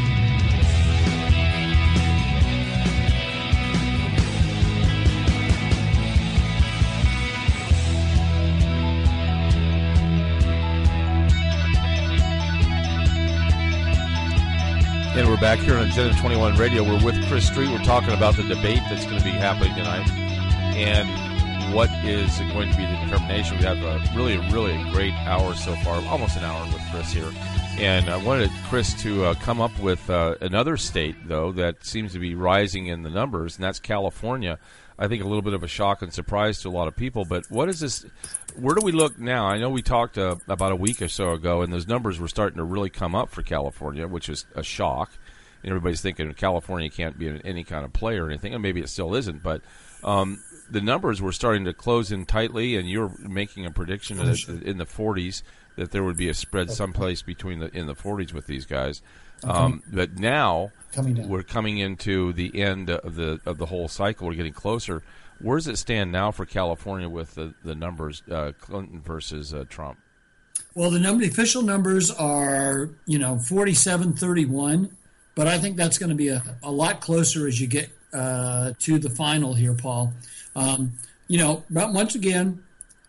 S14: And we're back here on Agenda 21 Radio. We're with Chris Street. We're talking about the debate that's going to be happening tonight. And what is going to be the determination. We have a really great hour so far, almost an hour with Chris here. And I wanted Chris to come up with another state, though, that seems to be rising in the numbers, and that's California. I think a little bit of a shock and surprise to a lot of people. But what is this? Where do we look now? I know we talked about a week or so ago, and those numbers were starting to really come up for California, which is a shock. And everybody's thinking California can't be any kind of play or anything, and maybe it still isn't. But the numbers were starting to close in tightly, and you're making a prediction in the 40s that there would be a spread someplace in the 40s with these guys. But now we're coming into the end of the whole cycle. We're getting closer. Where does it stand now for California with the numbers, Clinton versus Trump?
S16: Well, the official numbers are 47-31, but I think that's going to be a lot closer as you get to the final here, Paul. But once again,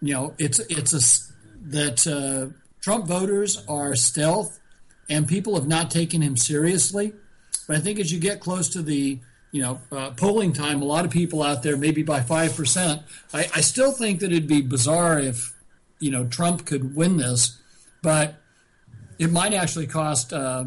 S16: Trump voters are stealth, and people have not taken him seriously. But I think as you get close to the polling time, a lot of people out there, maybe by 5%. I still think that it'd be bizarre if Trump could win this, but it might actually cost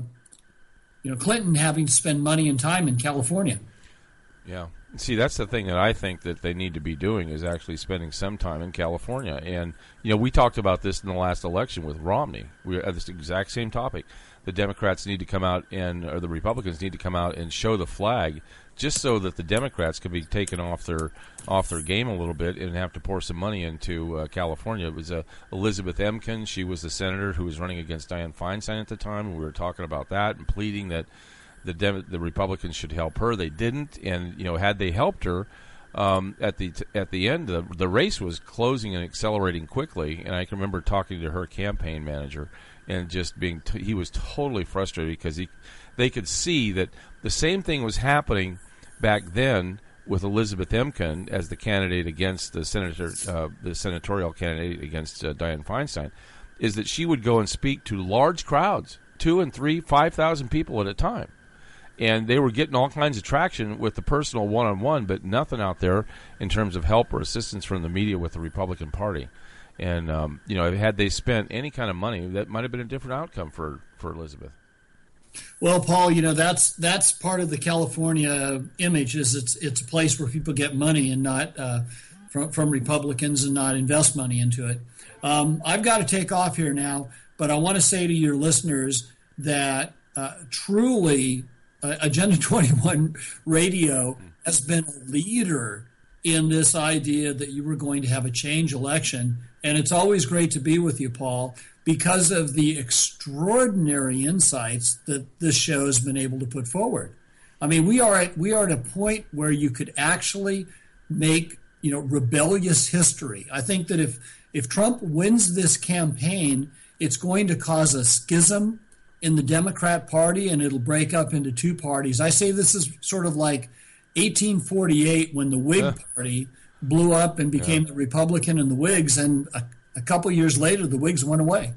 S16: Clinton having to spend money and time in California. Yeah.
S14: See, that's the thing that I think that they need to be doing is actually spending some time in California. And, we talked about this in the last election with Romney. We had this exact same topic. The Democrats need to come out or the Republicans need to come out and show the flag just so that the Democrats can be taken off their game a little bit and have to pour some money into California. It was Elizabeth Emken. She was the senator who was running against Dianne Feinstein at the time. We were talking about that and pleading that the Republicans should help her. They didn't, and had they helped her at the end, the race was closing and accelerating quickly. And I can remember talking to her campaign manager and just he was totally frustrated because they could see that the same thing was happening back then with Elizabeth Emken as the candidate against the senatorial candidate against Dianne Feinstein, is that she would go and speak to large crowds, 2,000 and 3,000, 5,000 people at a time. And they were getting all kinds of traction with the personal one-on-one, but nothing out there in terms of help or assistance from the media with the Republican Party. And, had they spent any kind of money, that might have been a different outcome for Elizabeth.
S16: Well, Paul, that's part of the California image is it's a place where people get money and not from Republicans and not invest money into it. I've got to take off here now, but I want to say to your listeners that truly Agenda 21 Radio has been a leader in this idea that you were going to have a change election. And it's always great to be with you, Paul, because of the extraordinary insights that this show has been able to put forward. I mean, we are at a point where you could actually make, rebellious history. I think that if Trump wins this campaign, it's going to cause a schism in the Democrat Party, and it'll break up into two parties. I say this is sort of like 1848 when the Whig Party blew up and became the Republican and the Whigs, and a couple years later, the Whigs went away.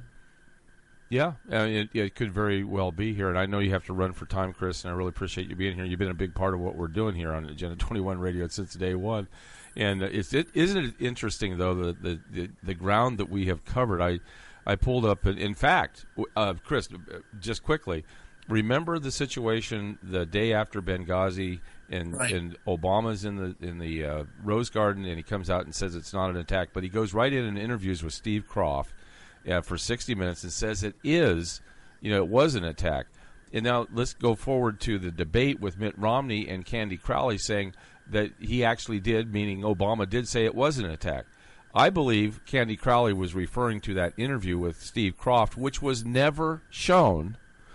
S14: Yeah, it could very well be here, and I know you have to run for time, Chris, and I really appreciate you being here. You've been a big part of what we're doing here on Agenda 21 Radio since day one. And isn't it interesting, though, the ground that we have covered? I pulled up, in fact, Chris, just quickly, remember the situation the day after Benghazi, and Obama's in the Rose Garden, and he comes out and says it's not an attack, but he goes right in and interviews with Steve Kroft for 60 minutes and says it is, it was an attack. And now let's go forward to the debate with Mitt Romney and Candy Crowley saying that he actually did, meaning Obama did say it was an attack. I believe Candy Crowley was referring to that interview with Steve Kroft, which was never shown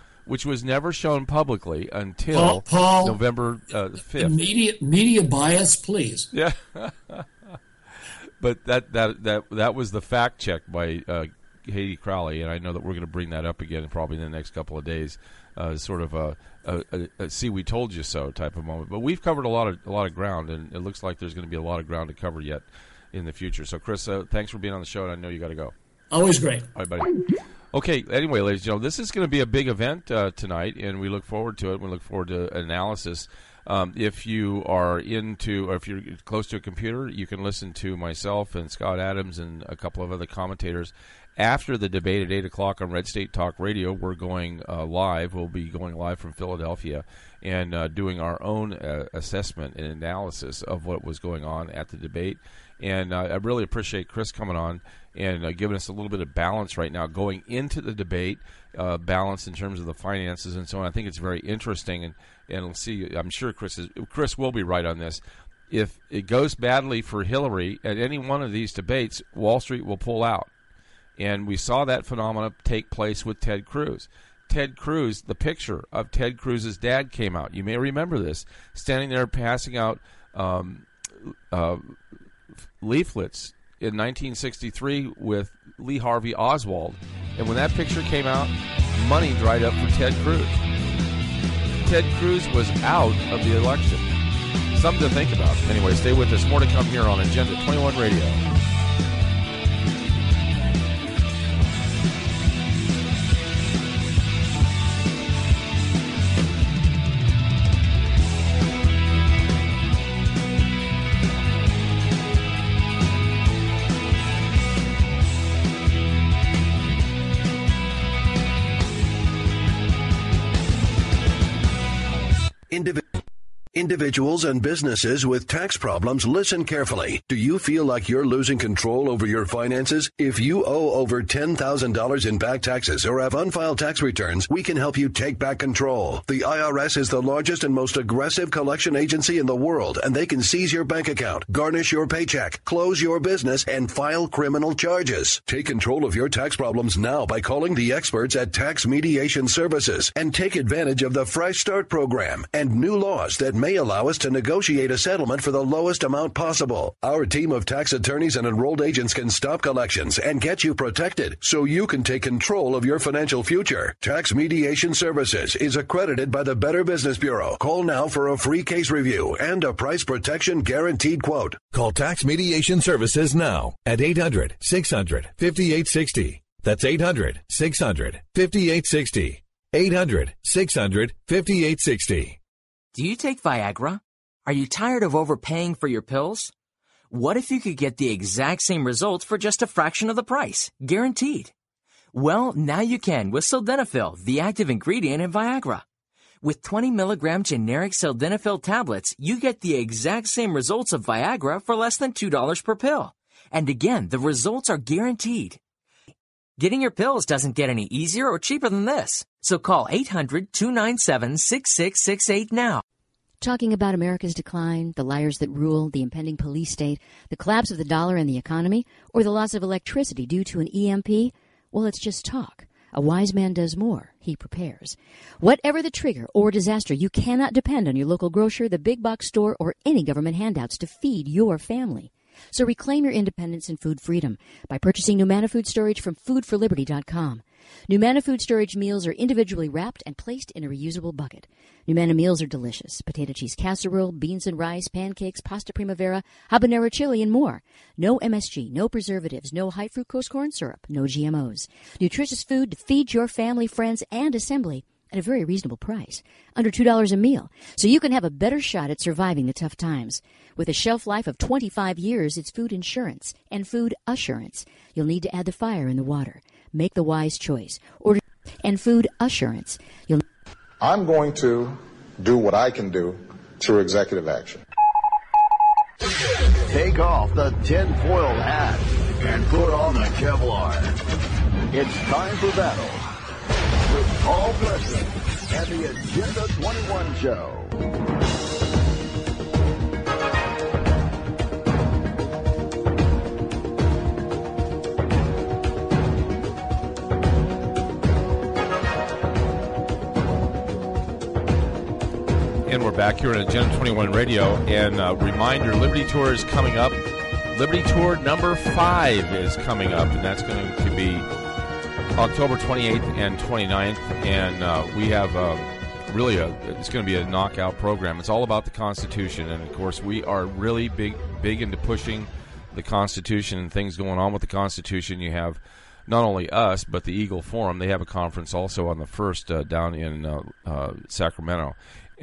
S14: publicly until
S16: Paul,
S14: November 5th.
S16: Media bias, please.
S14: Yeah. But that was the fact check by Candy Crowley, and I know that we're going to bring that up again probably in the next couple of days, sort of a "see we told you so" type of moment. But we've covered a lot of ground, and it looks like there's going to be a lot of ground to cover yet in the future. So, Chris, thanks for being on the show, and I know you got to go.
S16: Always great.
S14: All right, buddy. Okay, anyway, ladies and gentlemen, this is going to be a big event tonight, and we look forward to it. We look forward to analysis If you are into, or if you're close to a computer, you can listen to myself and Scott Adams and a couple of other commentators. After the debate at 8 o'clock on Red State Talk Radio, we're going live. We'll be going live from Philadelphia and doing our own assessment and analysis of what was going on at the debate. And I really appreciate Chris coming on and giving us a little bit of balance right now going into the debate, balance in terms of the finances and so on. I think it's very interesting, and we'll see. I'm sure Chris will be right on this. If it goes badly for Hillary at any one of these debates, Wall Street will pull out. And we saw that phenomenon take place with Ted Cruz. Ted Cruz, the picture of Ted Cruz's dad came out. You may remember this, standing there passing out leaflets in 1963 with Lee Harvey Oswald. And when that picture came out, money dried up for Ted Cruz. Ted Cruz was out of the election. Something to think about. Anyway, stay with us. More to come here on Agenda 21 Radio.
S4: Individuals and businesses with tax problems, listen carefully. Do you feel like you're losing control over your finances? If you owe over $10,000 in back taxes or have unfiled tax returns, we can help you take back control. The IRS is the largest and most aggressive collection agency in the world, and they can seize your bank account, garnish your paycheck, close your business, and file criminal charges. Take control of your tax problems now by calling the experts at Tax Mediation Services and take advantage of the Fresh Start program and new laws that may allow us to negotiate a settlement for the lowest amount possible. Our team of tax attorneys and enrolled agents can stop collections and get you protected so you can take control of your financial future. Tax Mediation Services is accredited by the Better Business Bureau. Call now for a free case review and a price protection guaranteed quote.
S15: Call Tax Mediation Services now at 800-600-5860. That's 800-600-5860. 800-600-5860.
S2: Do you take Viagra? Are you tired of overpaying for your pills? What if you could get the exact same results for just a fraction of the price, guaranteed? Well, now you can with Sildenafil, the active ingredient in Viagra. With 20 milligram generic Sildenafil tablets, you get the exact same results of Viagra for less than $2 per pill. And again, the results are guaranteed. Getting your pills doesn't get any easier or cheaper than this. So call 800-297-6668 now.
S3: Talking about America's decline, the liars that rule, the impending police state, the collapse of the dollar and the economy, or the loss of electricity due to an EMP? Well, it's just talk. A wise man does more. He prepares. Whatever the trigger or disaster, you cannot depend on your local grocer, the big box store, or any government handouts to feed your family. So reclaim your independence and food freedom by purchasing Numanna Food Storage from foodforliberty.com. Numanna Food Storage meals are individually wrapped and placed in a reusable bucket. Numanna meals are delicious. Potato cheese casserole, beans and rice, pancakes, pasta primavera, habanero chili, and more. No MSG, no preservatives, no high fructose corn syrup, no GMOs. Nutritious food to feed your family, friends, and assembly at a very reasonable price, under $2 a meal, so you can have a better shot at surviving the tough times. With a shelf life of 25 years, it's food insurance and food assurance. You'll need to add the fire in the water. Make the wise choice. Order and food assurance.
S7: I'm going to do what I can do through executive action.
S13: Take off the tinfoil hat and put on the Kevlar. It's time for battle with Paul Preston and the Agenda 21 Show.
S14: And we're back here on Agenda 21 Radio. And reminder, Liberty Tour is coming up. Liberty Tour number 5 is coming up, and that's going to be October 28th and 29th. And we have it's going to be a knockout program. It's all about the Constitution. And, of course, we are really big into pushing the Constitution and things going on with the Constitution. You have not only us, but the Eagle Forum. They have a conference also on the 1st down in Sacramento.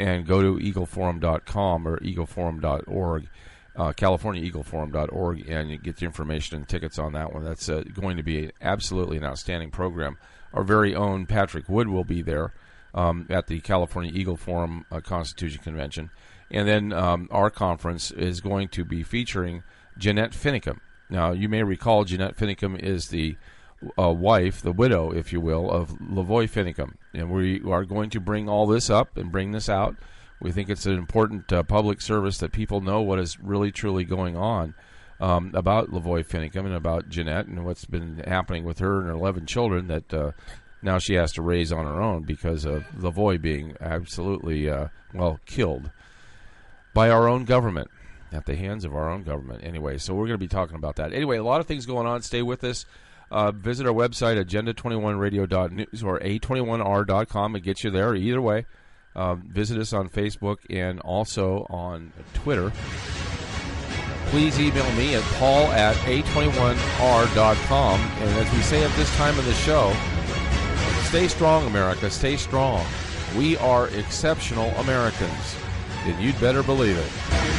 S14: and go to eagleforum.com or eagleforum.org, CaliforniaEagleForum.org, and you get the information and tickets on that one. That's going to be absolutely an outstanding program. Our very own Patrick Wood will be there at the California Eagle Forum Constitution Convention. And then our conference is going to be featuring Jeanette Finicum. Now, you may recall Jeanette Finicum is the wife, the widow, if you will, of Lavoy Finicum. And we are going to bring all this up and bring this out. We think it's an important public service that people know what is really, truly going on about Lavoy Finicum and about Jeanette and what's been happening with her and her 11 children that now she has to raise on her own because of Lavoy being absolutely, killed by our own government, at the hands of our own government. Anyway, so we're going to be talking about that. Anyway, a lot of things going on. Stay with us. Visit our website, agenda21radio.news or a21r.com. It gets you there either way. Visit us on Facebook and also on Twitter. Please email me at paul@a21r.com. And as we say at this time of the show, stay strong, America. Stay strong. We are exceptional Americans. And you'd better believe it.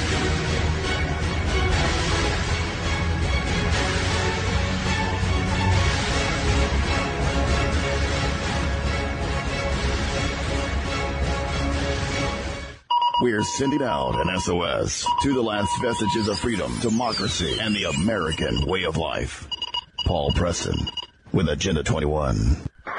S13: We're sending out an SOS to the last vestiges of freedom, democracy, and the American way of life. Paul Preston with Agenda 21.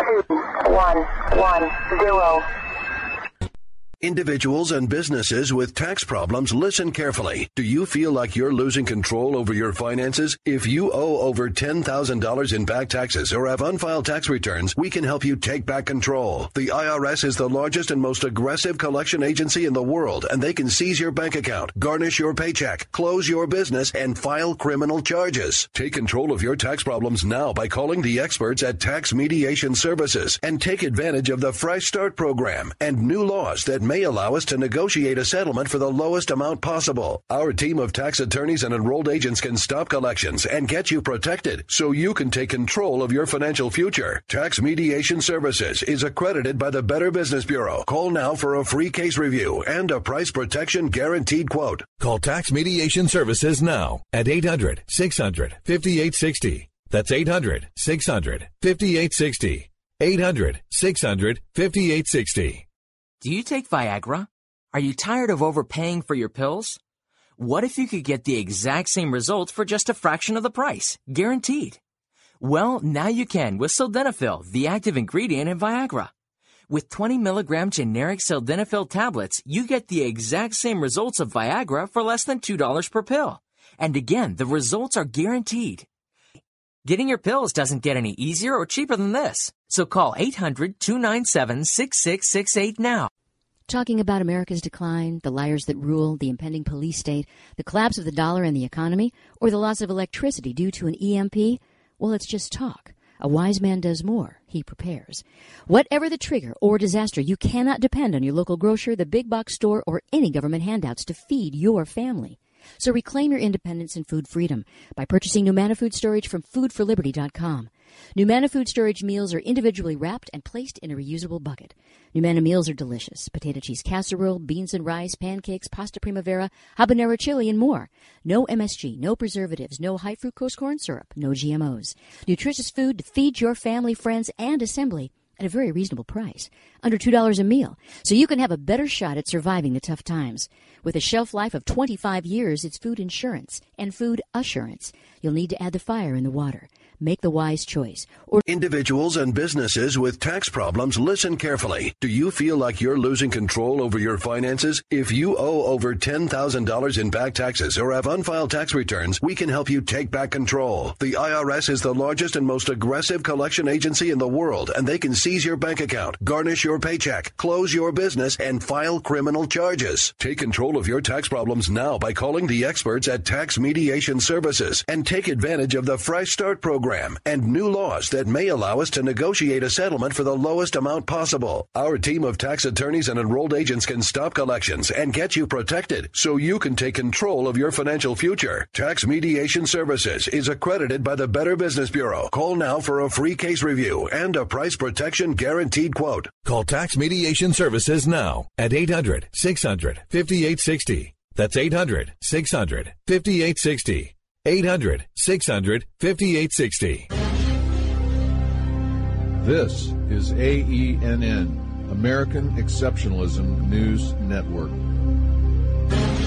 S4: 2110. Individuals and businesses with tax problems, listen carefully. Do you feel like you're losing control over your finances? If you owe over $10,000 in back taxes or have unfiled tax returns, we can help you take back control. The IRS is the largest and most aggressive collection agency in the world, and they can seize your bank account, garnish your paycheck, close your business, and file criminal charges. Take control of your tax problems now by calling the experts at Tax Mediation Services and take advantage of the Fresh Start program and new laws that may allow us to negotiate a settlement for the lowest amount possible. Our team of tax attorneys and enrolled agents can stop collections and get you protected so you can take control of your financial future. Tax Mediation Services is accredited by the Better Business Bureau. Call now for a free case review and a price protection guaranteed quote.
S15: Call Tax Mediation Services now at 800-600-5860. That's 800-600-5860. 800-600-5860.
S2: Do you take Viagra? Are you tired of overpaying for your pills? What if you could get the exact same results for just a fraction of the price? Guaranteed. Well, now you can with Sildenafil, the active ingredient in Viagra. With 20 milligram generic Sildenafil tablets, you get the exact same results of Viagra for less than $2 per pill. And again, the results are guaranteed. Getting your pills doesn't get any easier or cheaper than this. So call 800-297-6668 now.
S3: Talking about America's decline, the liars that rule, the impending police state, the collapse of the dollar and the economy, or the loss of electricity due to an EMP? Well, it's just talk. A wise man does more. He prepares. Whatever the trigger or disaster, you cannot depend on your local grocer, the big box store, or any government handouts to feed your family. So reclaim your independence and food freedom by purchasing Numanna Food Storage from foodforliberty.com. Numanna Food Storage meals are individually wrapped and placed in a reusable bucket. Numanna meals are delicious. Potato cheese casserole, beans and rice, pancakes, pasta primavera, habanero chili, and more. No MSG, no preservatives, no high fructose corn syrup, no GMOs. Nutritious food to feed your family, friends, and assembly at a very reasonable price, under $2 a meal, so you can have a better shot at surviving the tough times. With a shelf life of 25 years, it's food insurance and food assurance. You'll need to add the fire in the water. Make the wise choice.
S4: Individuals and businesses with tax problems, listen carefully. Do you feel like you're losing control over your finances? If you owe over $10,000 in back taxes or have unfiled tax returns, we can help you take back control. The IRS is the largest and most aggressive collection agency in the world, and they can seize your bank account, garnish your paycheck, close your business, and file criminal charges. Take control of your tax problems now by calling the experts at Tax Mediation Services and take advantage of the Fresh Start program program and new laws that may allow us to negotiate a settlement for the lowest amount possible. Our team of tax attorneys and enrolled agents can stop collections and get you protected so you can take control of your financial future. Tax Mediation Services is accredited by the Better Business Bureau. Call now for a free case review and a price protection guaranteed quote.
S15: Call Tax Mediation Services now at 800-600-5860. That's 800-600-5860. 800-600-5860.
S1: This is AENN, American Exceptionalism News Network.